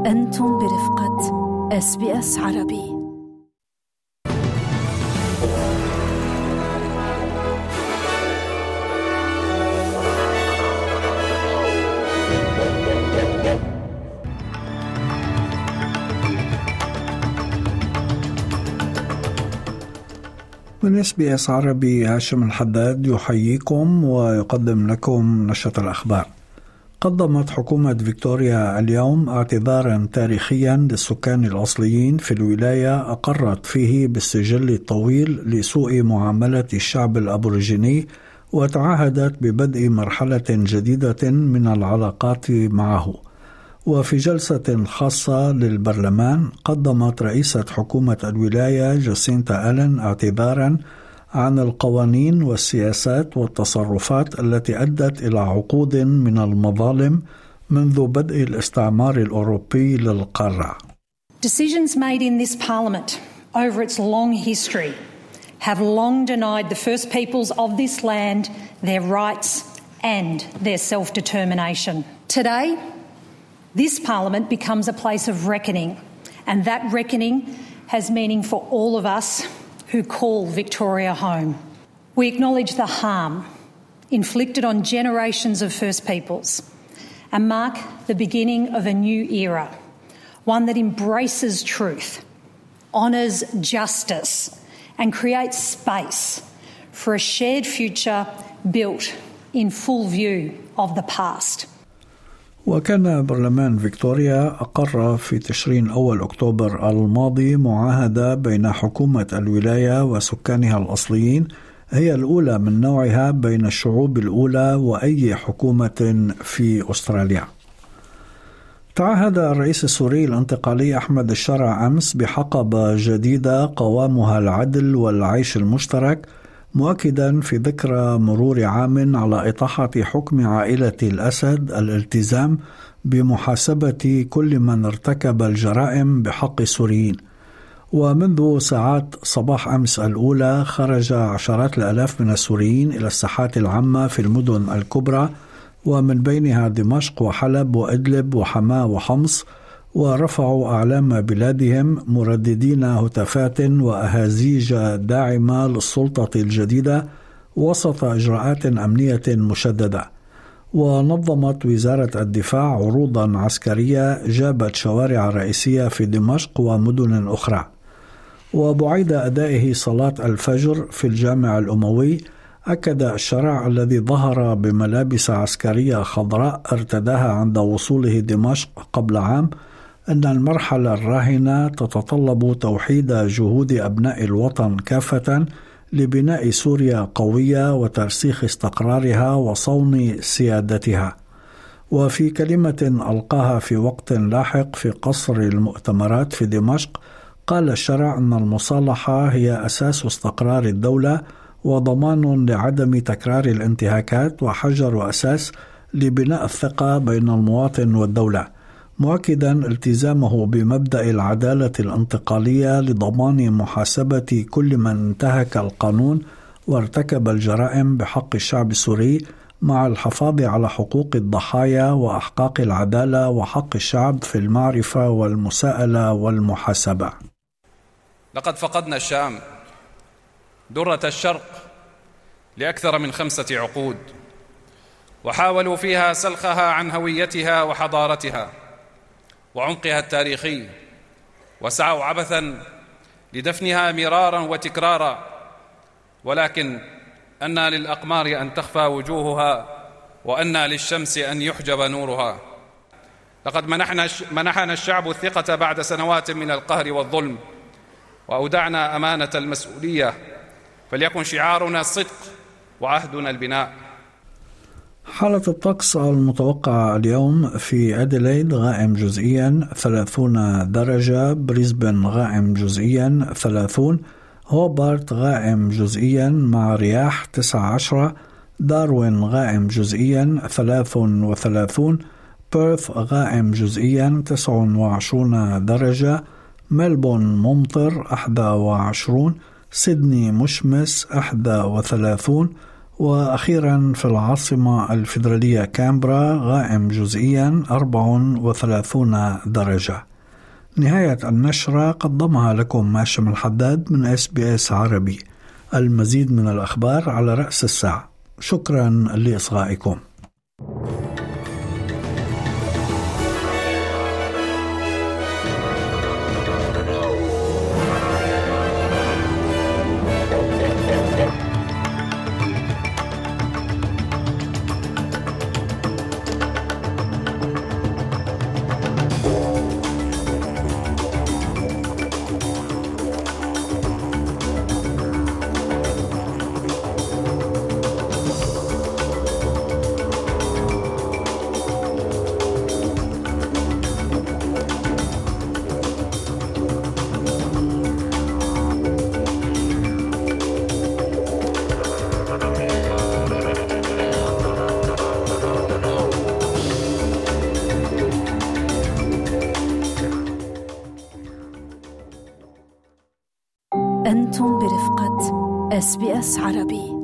أنتم برفقة SBS عربي. من SBS عربي هاشم الحداد يحييكم ويقدم لكم نشرة الأخبار. قدمت حكومة فيكتوريا اليوم اعتذارا تاريخيا للسكان الأصليين في الولاية أقرت فيه بالسجل الطويل لسوء معاملة الشعب الأبوريجيني، وتعهدت ببدء مرحلة جديدة من العلاقات معه. وفي جلسة خاصة للبرلمان قدمت رئيسة حكومة الولاية جاسينتا ألين اعتذارا عن القوانين والسياسات والتصرفات التي أدت إلى عقود من المظالم منذ بدء الاستعمار الأوروبي للقارة. Decisions made in this parliament over its long history have long denied the First Peoples of this land their rights and their self-determination. Today, this parliament becomes a place of reckoning, and that reckoning has meaning for all of us who call Victoria home. We acknowledge the harm inflicted on generations of First Peoples and mark the beginning of a new era, one that embraces truth, honours justice and creates space for a shared future built in full view of the past. وكان برلمان فيكتوريا أقر في تشرين أول أكتوبر الماضي معاهدة بين حكومة الولاية وسكانها الأصليين هي الأولى من نوعها بين الشعوب الأولى وأي حكومة في أستراليا. تعهد الرئيس السوري الانتقالي أحمد الشرع أمس بحقبة جديدة قوامها العدل والعيش المشترك، مؤكدا في ذكرى مرور عام على إطاحة حكم عائلة الأسد الالتزام بمحاسبة كل من ارتكب الجرائم بحق السوريين. ومنذ ساعات صباح أمس الأولى خرج عشرات الآلاف من السوريين إلى الساحات العامة في المدن الكبرى، ومن بينها دمشق وحلب وإدلب وحماة وحمص، ورفعوا أعلام بلادهم مرددين هتافات وأهازيج داعمة للسلطة الجديدة وسط إجراءات أمنية مشددة. ونظمت وزارة الدفاع عروضا عسكرية جابت شوارع رئيسية في دمشق ومدن أخرى. وبعيد أدائه صلاة الفجر في الجامع الأموي، أكد الشرع الذي ظهر بملابس عسكرية خضراء ارتداها عند وصوله دمشق قبل عام أن المرحلة الراهنة تتطلب توحيد جهود أبناء الوطن كافة لبناء سوريا قوية وترسيخ استقرارها وصون سيادتها. وفي كلمة ألقاها في وقت لاحق في قصر المؤتمرات في دمشق، قال الشرع أن المصالحة هي أساس استقرار الدولة وضمان لعدم تكرار الانتهاكات وحجر أساس لبناء الثقة بين المواطن والدولة، مؤكدا التزامه بمبدأ العدالة الانتقالية لضمان محاسبة كل من انتهك القانون وارتكب الجرائم بحق الشعب السوري، مع الحفاظ على حقوق الضحايا وأحقاق العدالة وحق الشعب في المعرفة والمساءلة والمحاسبة. لقد فقدنا الشام درة الشرق لأكثر من 5 عقود، وحاولوا فيها سلخها عن هويتها وحضارتها وعمقها التاريخي، وسعوا عبثا لدفنها مرارا وتكرارا، ولكن أنى للأقمار أن تخفى وجوهها وأنى للشمس أن يحجب نورها. لقد منحنا الشعب الثقة بعد سنوات من القهر والظلم، وأودعنا أمانة المسؤولية، فليكن شعارنا الصدق وعهدنا البناء. حالة الطقس المتوقعة اليوم: في أديلايد غائم جزئيا 30 درجة، بريسبن غائم جزئيا 30، هوبارت غائم جزئيا مع رياح 19، داروين غائم جزئيا 33، بيرث غائم جزئيا 29 درجة، ملبون ممطر 21، سيدني مشمس 31، وأخيرا في العاصمة الفيدرالية كامبرا غائم جزئيا 34 درجة. نهاية النشرة قدمها لكم ماشم الحداد من SBS عربي. المزيد من الأخبار على رأس الساعة. شكرا لإصغائكم. أنتم برفقة SBS عربي.